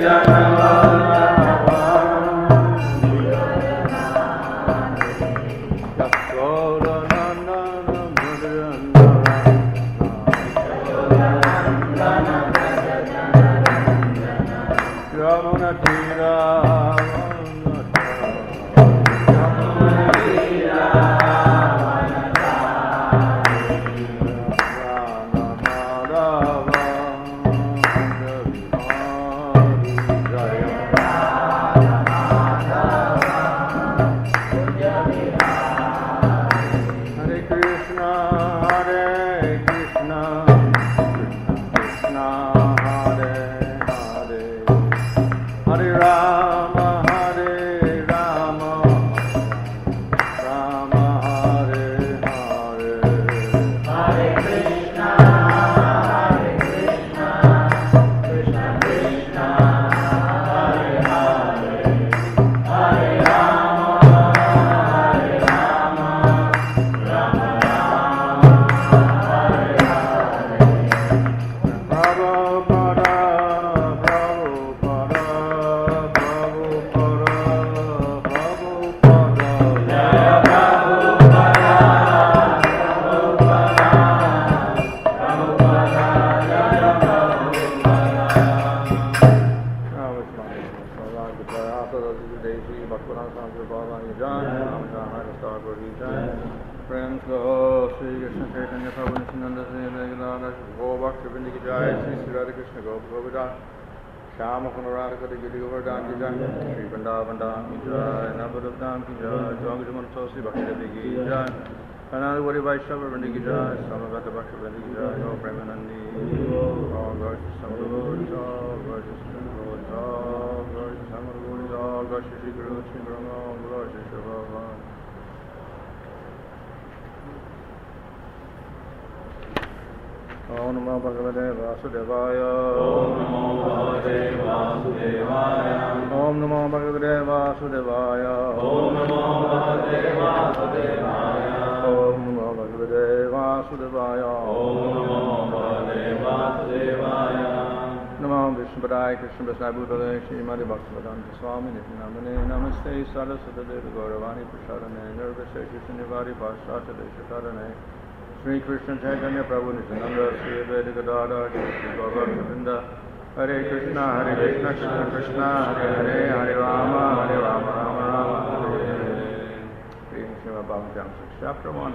Om Namo Bhagavate Vasudevaya. Om Namo Bhagavate Vasudevaya. Om Namo Bhagavate Vasudevaya. Om Namo Bhagavate Vasudevaya. Om Namo Bhagavate Vasudevaya. Om Namo Bhagavate Vasudevaya. Namo Vishnupadaya Krishna Vasudevaya Bhutale Srimati Bhaktivedanta Swami Nityanamane Namaste Saraswati Gauravani Prashadane Nirvishesha Nivari Bhashata Deshakarane Sri Krishna Chaitanya Prabhu Nityananda Sri Advaita Gadadhar Sri Gaurav Hare Krishna Krishna Krishna Hare Hare Hare Rama Rama Rama Hare. Reading Srimad Bhagavatam, chapter 1,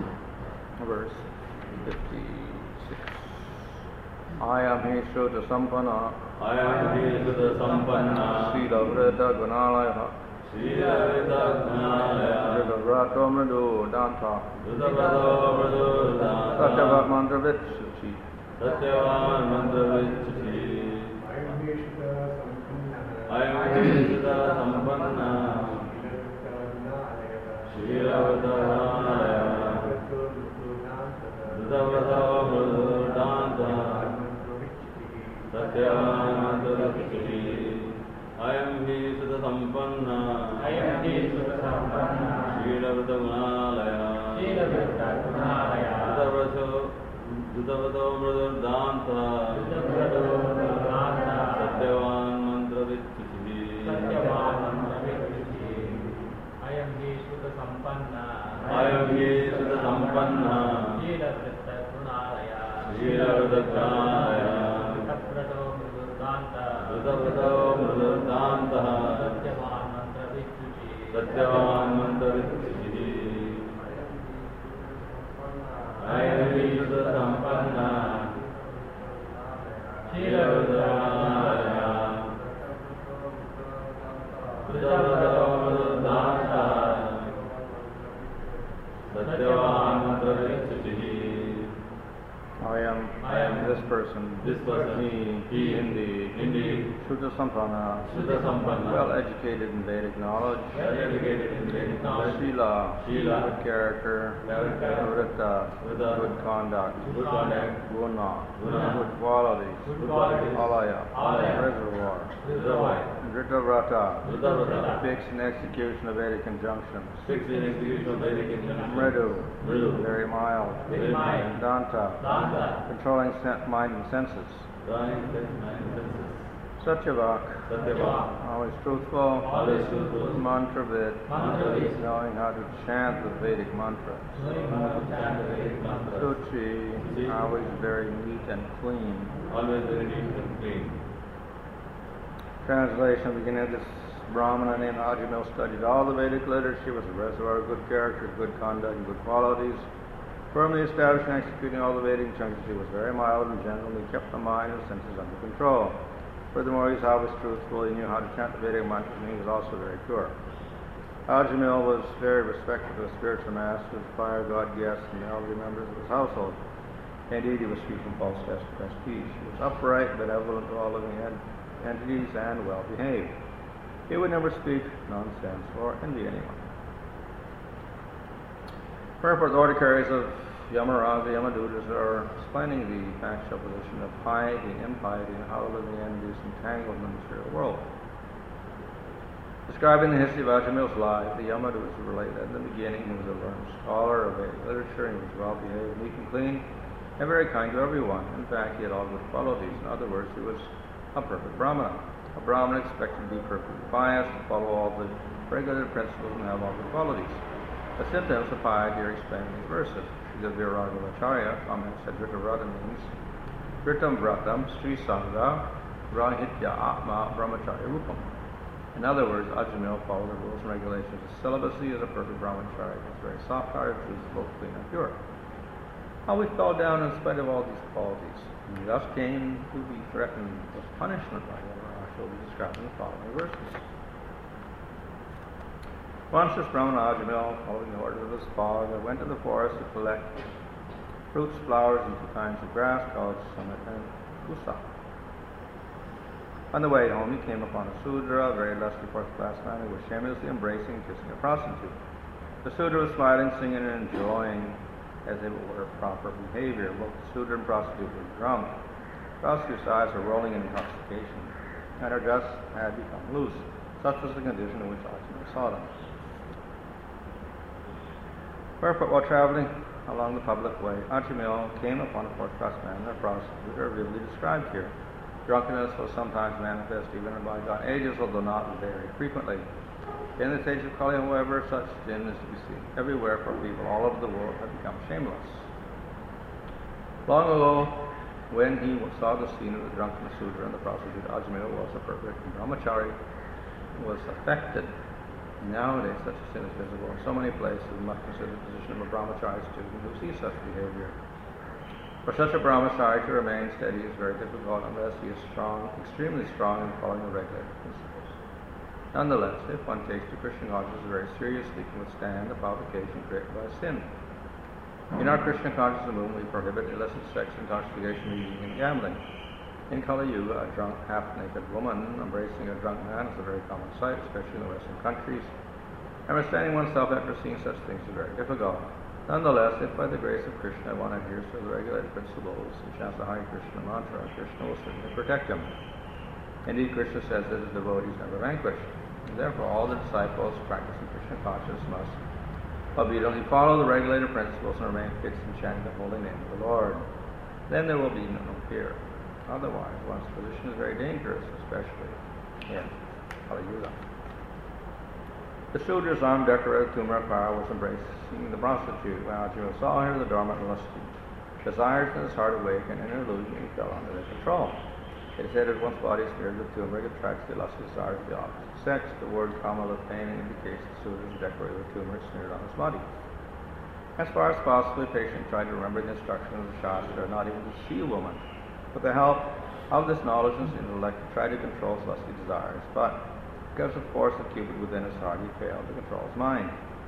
verse 56. I am He Shuddha Sampanna. I am He Shuddha Sampanna. Sila Vrita Gunalaya. Sila Vrita Gunalaya. Vrita Vrato Mridu Danta. Vrita Vrato Mridu Danta. Satyavat Mantra Vitsuchi. Satyavat Mantra Vitsuchi. I am He Shuddha Sampanna. Sila Vrita Gunalaya. Vrita Vrato Mridu Danta. Satyavat Mantra Vitsuchi. I am He Shuddha Sampanna. I am He Shuddha Sampanna. Sila Vrita Gunalaya. Sila Vrita Gunalaya. Vrita Vrato Mridu Danta. Vrita Vrato Mridu Danta. Satyavan Mantra Vitsuchi. Satyavan Mantra Vitsuchi. I am He Shuddha Sampanna. I am He Shuddha Sampanna. Sila Vrita Gunalaya. Sila Vrita Gunalaya. Vrita Vrato Mridu Danta. Vrita Vrato Mridu Danta. Satyavan Mantra Vitsuchi. Satyavan Mantra Vitsuchi. I am He Shuddha Sampanna. Sila Vrita Gunalaya. Vrita Vrato Mridu Danta. Satyavan Mantra Vitsuchi. I am this person, he, indeed, Shuddha Sampanna, well educated in Vedic knowledge, Shila, good character, Vrita, good conduct, Guna, good qualities, Alaya, reservoir, Vrita Vrata, fixed in execution of Vedic injunctions, Mridu, very mild, Danta, controlling mind and senses, Satyavak, Satyavak, always truthful, always truthful, Mantravid, Mantravid, knowing how to chant the Vedic mantras. knowing how to chant the Vedic mantras. Suchi, always very neat and clean. always very neat and clean. Translation, beginning of this Brahmana named Ajamil studied all the Vedic literature, was a reservoir of good character, good conduct, and good qualities. Firmly established and executing all the Vedic injunctions, he was very mild and gentle. He kept the mind and senses under control. Furthermore, he was always truthful. He knew how to chant the Vedic mantras, and he was also very pure. Ajamil was very respected of the spiritual masters, fire god guests, and the elderly members of his household. Indeed, he was free from false prestige. He was upright, benevolent to all living entities, and well behaved. He would never speak nonsense or envy anyone. Purport, the order carriers of Yamaraja, Yamadutas are explaining the factual position of piety and impiety and how the living entities entangled in the material world. Describing the history of Ajamil's life, the Yamadutas relate that in the beginning he was a learned scholar of Vedic literature, and he was well behaved, meek and clean, and very kind to everyone. In fact, he had all good qualities. In other words, he was a perfect Brahmana. A Brahmana expected to be perfectly pious, to follow all the regulated principles, and have all good qualities. The symptoms of piety are explained in these verses. Srila Viragavacharya comments that Dritavrata means Dritam Vratam Sri Sangha Rahitya Atma Brahmacharya Rupam. In other words, Ajamil followed the rules and regulations of celibacy as a perfect Brahmacharya. He was very soft-hearted, truthful, clean, and pure. How we fell down in spite of all these qualities. He thus came to be threatened with punishment by Yamaraja, will be described in the following verses. Once this Brahmana Ajamil, following the orders of his father, went to the forest to collect fruits, flowers, and two kinds of grass called summit and kusa. On the way home, he came upon a Sudra, a very lusty fourth-class man, who was shamelessly embracing and kissing a prostitute. The Sudra was smiling, singing, and enjoying as if it were proper behavior. Both the Sudra and prostitute were drunk. The prostitute's eyes were rolling in intoxication, and her dress had become loose. Such was the condition in which Ajamil saw them. Wherefore, while traveling along the public way, Ajamil came upon a fourth-class man and a prostitute, are vividly described here. Drunkenness was sometimes manifest even in bygone ages, although not very frequently. In this age of Kali, however, such sin is to be seen everywhere, for people all over the world have become shameless. Long ago, when he saw the scene of the drunken Sudra and the prostitute, Ajamil was a perfect Brahmachari, was affected. Nowadays, such a sin is visible in so many places. We must consider the position of a Brahmachari student who sees such behavior. For such a Brahmachari to remain steady is very difficult unless he is strong, extremely strong in following the regulated principles. Nonetheless, if one takes to Krishna consciousness very seriously, can withstand the provocation created by sin. In our Krishna consciousness movement, we prohibit illicit sex, intoxication, eating, and gambling. In Kali Yuga, a drunk, half-naked woman embracing a drunk man is a very common sight, especially in the Western countries. And restraining oneself after seeing such things is very difficult. Nonetheless, if by the grace of Krishna one adheres to the regulated principles and chants the Hare Krishna mantra, Krishna will certainly protect him. Indeed, Krishna says that his devotees never vanquished. And therefore, all the disciples practicing Krishna consciousness must obediently follow the regulated principles and remain fixed in chanting the holy name of the Lord. Then there will be no fear. Otherwise, one's position is very dangerous, especially in Kali Yuga. The Sudra's armed, decorated Tumrakara was embracing the prostitute. When Ajamil saw her, the dormant lusty desires in his heart awakened, and in an illusion he fell under their control. It is said that one's body is smeared with turmeric attracts the lusty desires of the opposite sex. The word Kamala pain indicates the Sudra is decorated with turmeric smeared on his body. As far as possible, the patient tried to remember the instructions of the Shastra, not even to see a woman. With the help of this knowledge and intellect, he tried to control his lusty desires, but because of force of Cupid within his heart, he failed to control his mind.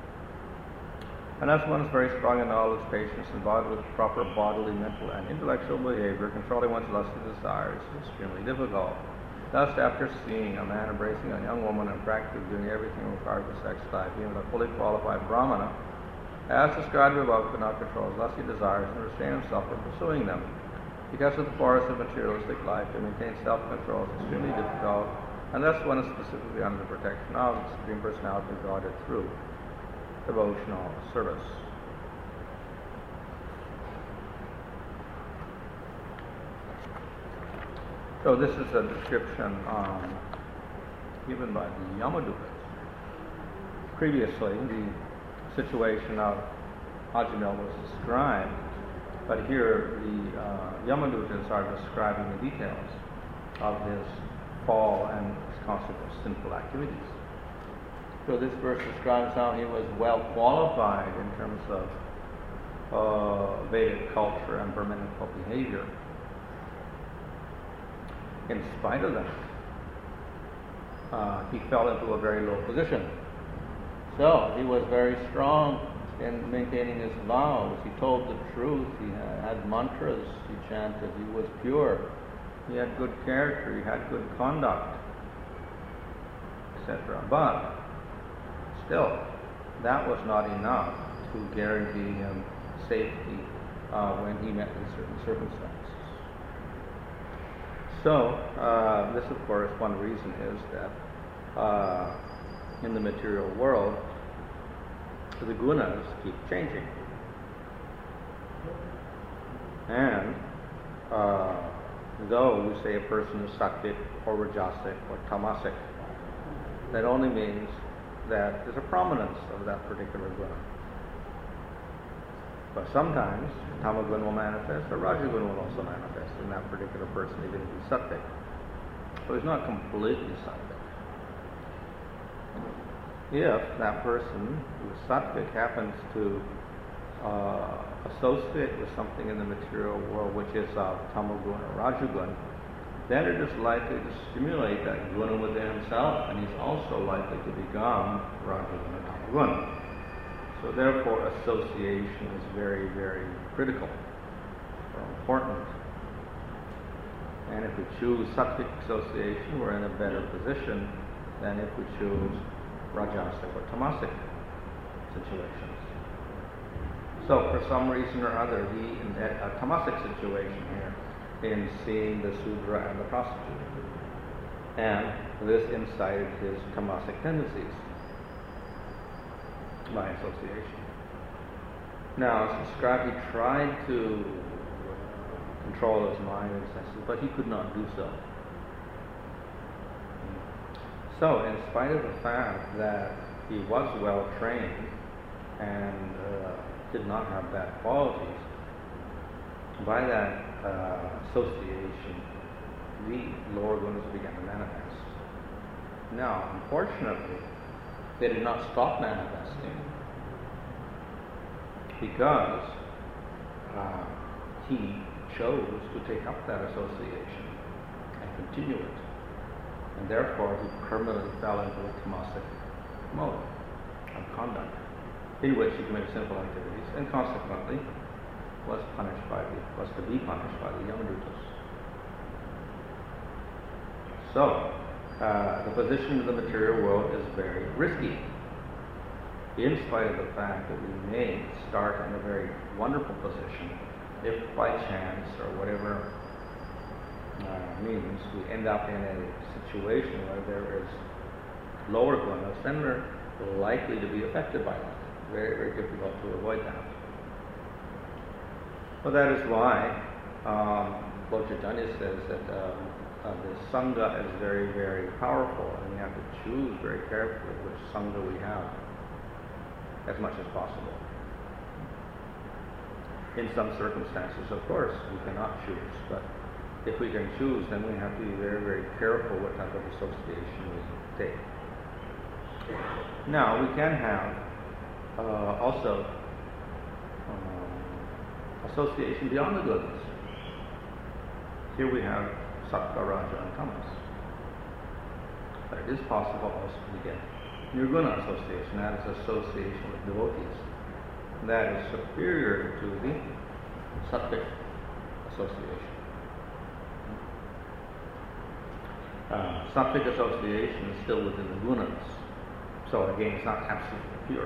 Unless one is very strong in knowledge, patience, and body with proper bodily, mental, and intellectual behavior, controlling one's lusty desires is extremely difficult. Thus, after seeing a man embracing a young woman and practically doing everything required for sex life, even a fully qualified Brahmana, as described above, could not control his lusty desires and restrain himself from pursuing them. Because of the force of materialistic life, to maintain self-control is extremely difficult, unless one is specifically under the protection of the Supreme Personality of Godhead through devotional service. So this is a description given by the Yamadutas. Previously, the situation of Ajamil was described, but here the Yamadutas are describing the details of his fall and his consequent sinful activities. So this verse describes how he was well qualified in terms of Vedic culture and Brahminical behavior. In spite of that, he fell into a very low position. So he was very strong in maintaining his vows. He told the truth. He had mantras. He chanted. He was pure. He had good character. He had good conduct, etc. But still, that was not enough to guarantee him safety when he met with certain circumstances. So, this of course, one reason is that in the material world, the gunas keep changing. And though we say a person is sattvic or rajasic or tamasic, that only means that there's a prominence of that particular guna. But sometimes tamagun will manifest, or rajagun will also manifest in that particular person, even if he's sattvic. So he's not completely sattvic. If that person who is sattvic happens to associate with something in the material world which is of tamagun or rajagun, then it is likely to stimulate that guna within himself, and he's also likely to become rajagun or tamagun. So therefore, association is very, very critical or important. And if we choose sattvic association, we're in a better position than if we choose rajasic or tamasic situations. So for some reason or other, he, in a tamasic situation here, in seeing the Sudra and the prostitute. And this incited his tamasic tendencies by association. Now, as described, he tried to control his mind and senses, but he could not do so. So, in spite of the fact that he was well trained and did not have bad qualities, by that association, the lower gunas began to manifest. Now, unfortunately, they did not stop manifesting because he chose to take up that association and continue it. And therefore, he permanently fell into a tamasic mode of conduct, in which he committed sinful activities, and consequently was to be punished by the Yamadutas. So, the position of the material world is very risky, in spite of the fact that we may start in a very wonderful position. If by chance or whatever means we end up in a situation where there is lower gunas, then we're likely to be affected by that. Very, very difficult to avoid that. Well, that is why Lord Chaitanya says that the Sangha is very, very powerful, and we have to choose very carefully which Sangha we have as much as possible. In some circumstances, of course, we cannot choose, but if we can choose, then we have to be very, very careful what type of association we take. Now, we can have also association beyond the gunas. Here we have sattva, raja, and tamas. But it is possible also to get nirguna association, that is association with devotees. That is superior to the sattvic association. Sattvic association is still within the gunas. So again, it's not absolutely pure.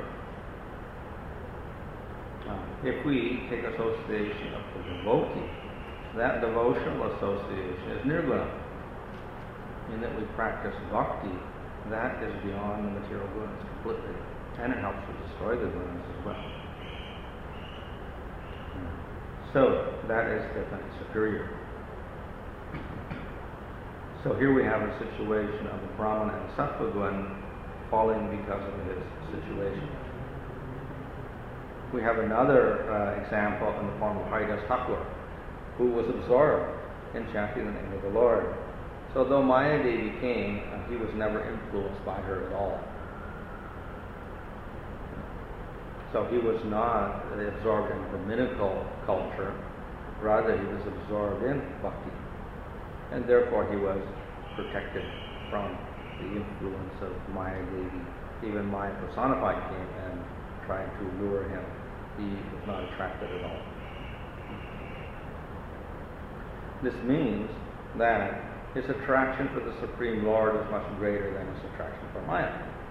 If we take association of the devotee, that devotional association is nirguna, in that we practice bhakti. That is beyond the material gunas completely, and it helps to destroy the gunas as well. So that is definitely superior. So here we have a situation of a Brahman and a Sattva-guna falling because of his situation. We have another example in the form of Haridas Thakur, who was absorbed in chanting the name of the Lord. So though Maya Devi came, he was never influenced by her at all. So he was not absorbed in Brahminical culture, rather he was absorbed in bhakti. And therefore he was protected from the influence of Maya Devi. Even Maya personified came and tried to lure him. He was not attracted at all. This means that his attraction for the Supreme Lord is much greater than his attraction for Maya.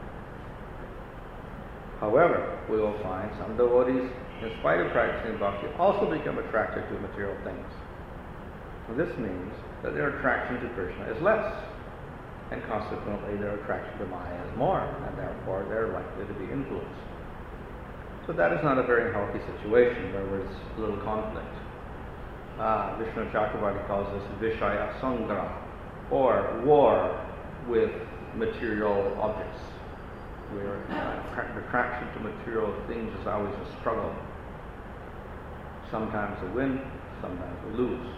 However, we will find some devotees, in spite of practicing bhakti, also become attracted to material things. And this means that their attraction to Krishna is less, and consequently their attraction to Maya is more, and therefore they're likely to be influenced. So that is not a very healthy situation where there's little conflict. Vishnu Chakravarti calls this Vishaya Sangra, or war with material objects, where attraction to material things is always a struggle. Sometimes we win, sometimes we lose.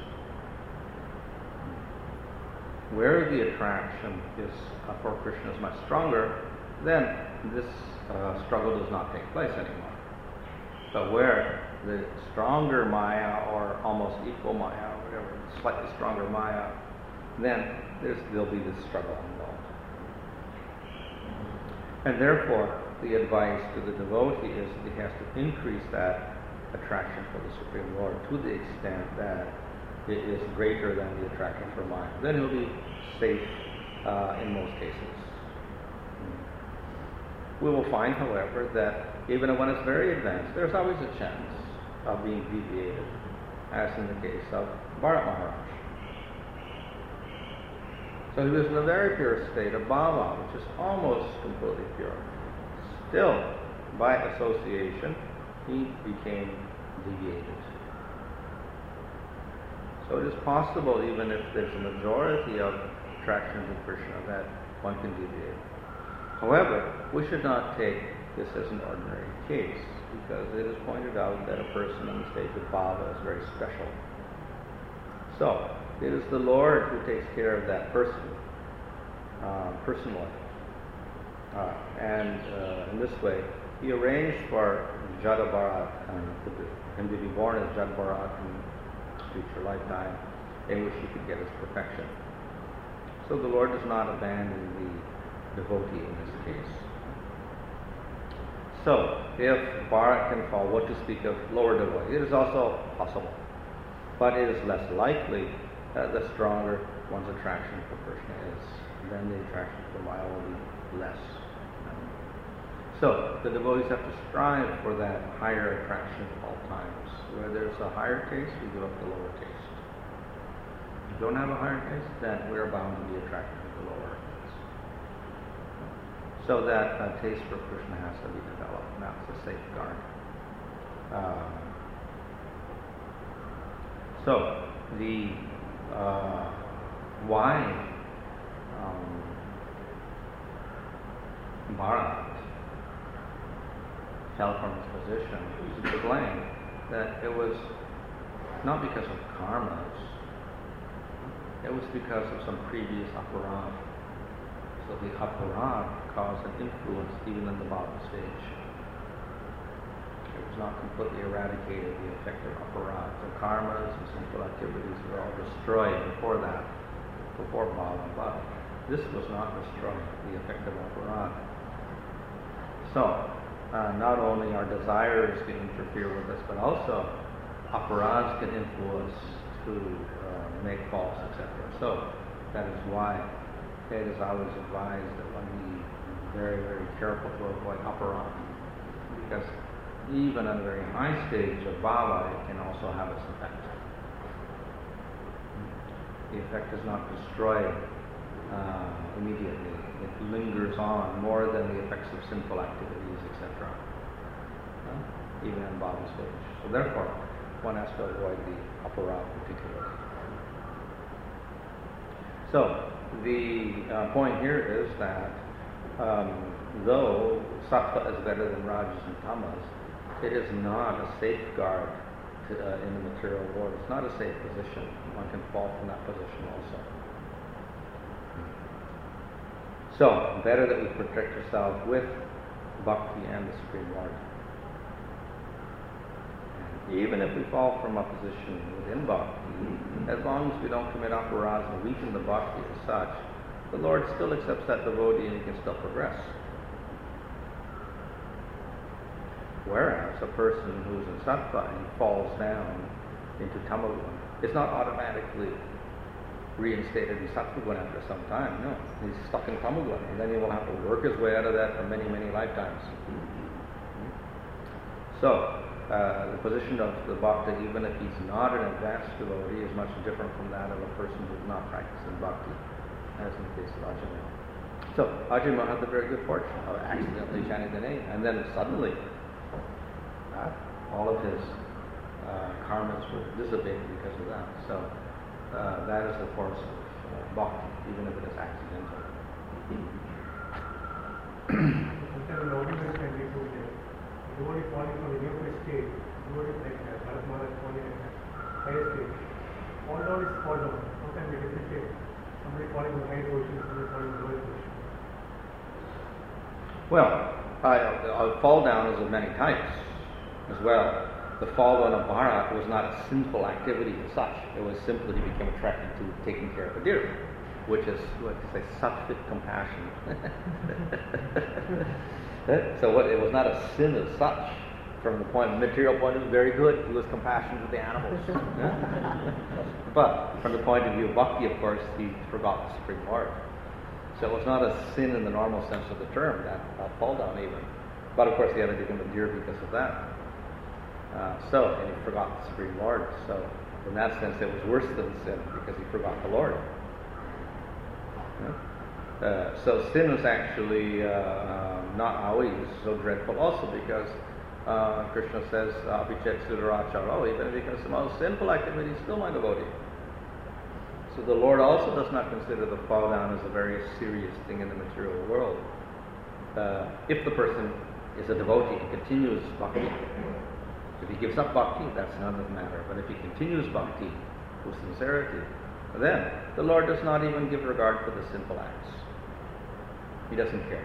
Where the attraction is for Krishna is much stronger, then this struggle does not take place anymore. But where the stronger Maya, or almost equal Maya, or whatever, slightly stronger Maya, then there'll be this struggle involved. And therefore, the advice to the devotee is that he has to increase that attraction for the Supreme Lord to the extent that it is greater than the attraction for Maya. Then he'll be safe in most cases. We will find, however, that even when it's very advanced, there's always a chance of being deviated, as in the case of Bharat Maharaj. So he was in a very pure state of bhava, which is almost completely pure. Still, by association, he became deviated. So it is possible, even if there's a majority of attraction to Krishna, that one can deviate. However, we should not take this as an ordinary case, because it is pointed out that a person in the stage of bhava is very special. So, it is the Lord who takes care of that person, personally. And in this way, he arranged for Jada Bharat, him to be born as Jada Bharat in future lifetime, in which he could get his perfection. So the Lord does not abandon the devotee in this case. So, if Bharat can fall, what to speak of lower devotee? It is also possible, but it is less likely that the stronger one's attraction for Krishna is, then the attraction for Maya will be less. So, the devotees have to strive for that higher attraction at all times. Where there's a higher taste, we give up the lower taste. If you don't have a higher taste, then we're bound to be attracted to the lower taste. So that taste for Krishna has to be developed, and that's a safeguard. So, the why Bharat fell from his position is explained that it was not because of karmas, it was because of some previous aparad. So the aparad caused an influence even in the bhava stage. It was not completely eradicated, the effect of aparad. The karmas and sinful activities were all destroyed before that, before bhava. But this was not destroyed, the effect of aparad. So, not only our desires can interfere with us, but also aparads can influence to make false, etc. So, that is why it is always advised that one be very, very careful to avoid aparad, because even at a very high stage of bhava, it can also have its effect. The effect is not destroyed immediately. It lingers on more than the effects of sinful activities, etc. Even in bhava stage. So therefore, one has to avoid the aparad particularly. So, the point here is that though sattva is better than rajas and tamas, it is not a safeguard in the material world. It's not a safe position. One can fall from that position also. So, better that we protect ourselves with bhakti and the Supreme Lord. And even if we fall from a position within bhakti, as long as we don't commit aparadhas and weaken the bhakti as such, the Lord still accepts that devotee and he can still progress. Whereas a person who's in sattva and falls down into tamaguna is not automatically reinstated in sattva after some time. No, he's stuck in tamaguna, and then he will have to work his way out of that for many, many lifetimes. So, the position of the bhakta, even if he's not an advanced devotee, is much different from that of a person who's not practicing bhakti, as in the case of Ajamil. So, Ajamil had the very good fortune of accidentally chanting the name, and then suddenly, all of his karmas were dissipated because of that. So, that is the force of bhakti, even if it is accidental. Sometimes the audience can be put there. Devotee falling from the nearby stage, devotee like Bharat Maharaj falling at the higher stage. Fall down is fall down. Sometimes we differentiate. Somebody falling from the higher position, somebody falling from the lower position. Well, a fall down is of many types as well. The fall down of Bharat was not a sinful activity as such. It was simply he became attracted to taking care of a deer, which is what they say, sattvic compassion. So it was not a sin as such. From the material point of view, very good. He was compassionate with the animals. But from the point of view of bhakti, of course, he forgot the Supreme Lord. So it was not a sin in the normal sense of the term, that fall down even. But of course, he had to become a deer because of that. And he forgot the Supreme Lord. So in that sense, it was worse than sin because he forgot the Lord. So sin is actually not always so dreadful also because Krishna says, Abhichet Sudaracharo, even if he becomes the most sinful activity, he's still my devotee. So the Lord also does not consider the fall down as a very serious thing in the material world. If the person is a devotee and continues bhakti, if he gives up bhakti, that's another matter. But if he continues bhakti with sincerity, then the Lord does not even give regard for the sinful acts. He doesn't care.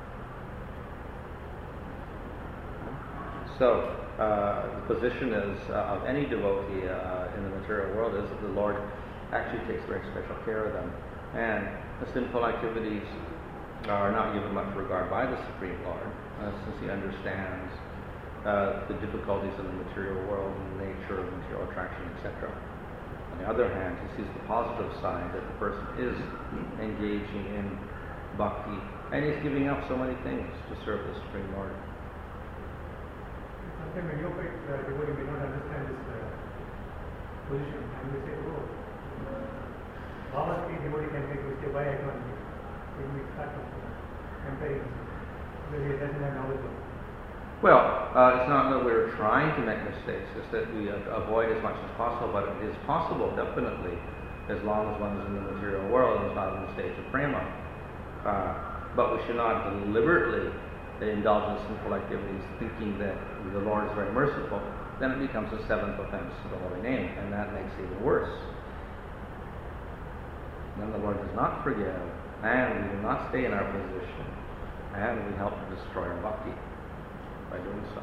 So, the position is of any devotee in the material world is that the Lord actually takes very special care of them. And the sinful activities are not given much regard by the Supreme Lord, since he understands the difficulties in the material world and the nature of material attraction, etc. On the other hand, he sees the positive side that the person is engaging in bhakti and he's giving up so many things to serve the Supreme Lord. Sometimes when you fight, devotee may not understand this position and we say, oh, Bhavasti devotee can make mistake, why I can't make? When we start comparing, because he doesn't have knowledge of it. Well, it's not that we're trying to make mistakes, it's that we avoid as much as possible, but it is possible, definitely, as long as one is in the material world and is not in the stage of prema. But we should not deliberately indulge in sinful activities thinking that the Lord is very merciful. Then it becomes a seventh offense to the holy name, and that makes it even worse. Then the Lord does not forgive, and we do not stay in our position, and we help to destroy our bhakti by doing so.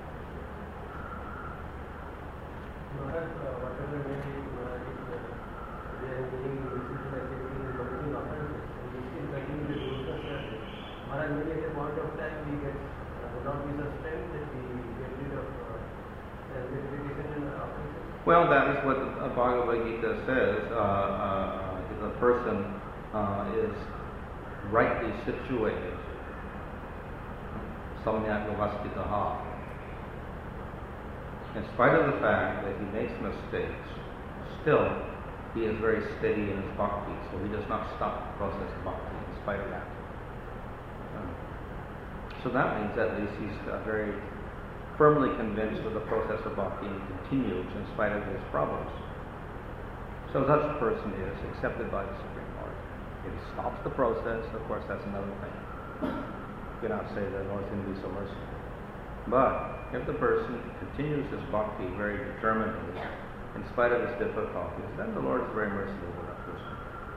Maharaj, whatever may be, they are engaging in sinful activities and committing offenses, and we still continue to do such that Maharaj, maybe at a point of time we get, would not be such strength that we get rid of verification and offenses? Well, that is what the Bhagavad Gita says. If a person is rightly situated, samyak vyavasthitaha, in spite of the fact that he makes mistakes, still he is very steady in his bhakti, so he does not stop the process of bhakti in spite of that. So that means at least he's very firmly convinced of the process of bhakti and continues in spite of his problems. So such a person is accepted by the Supreme Lord. If he stops the process, of course, that's another thing. You cannot say that the Lord's going to be so merciful. But if the person continues his bhakti very determinedly, in spite of his difficulties, then the Lord is very merciful to that person.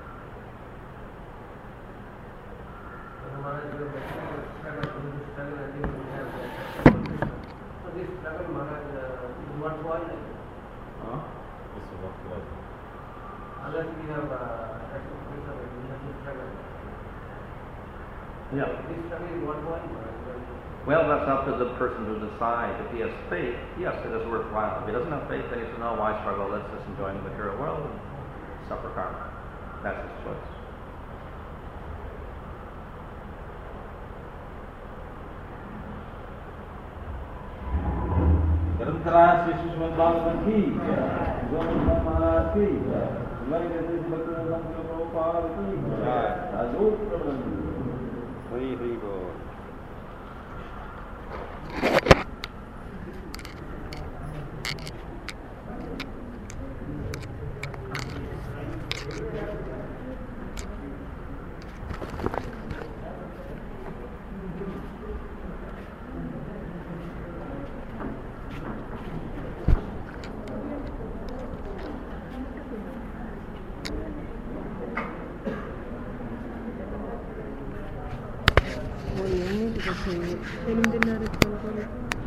Maharaj, you have mentioned the struggle, this struggle, I think we have that. So this struggle, Maharaj, is what for? Huh? This is what was. Unless we have we have to struggle. Yeah. This struggle is what for? Well, that's up to the person to decide. If he has faith, yes, it is worthwhile. If he doesn't have faith, then he says, no, why struggle? Let's just enjoy the material world and suffer karma. That's his choice. Grantharaj Sri Srimad Bhagavatam ki jai. Gopal Maharaj ki jai. Lailatul Bhakti Prabhupada ki jai. Sadhu Prabhupada. Hari Hari Bol. Elimde nerede kalıyor?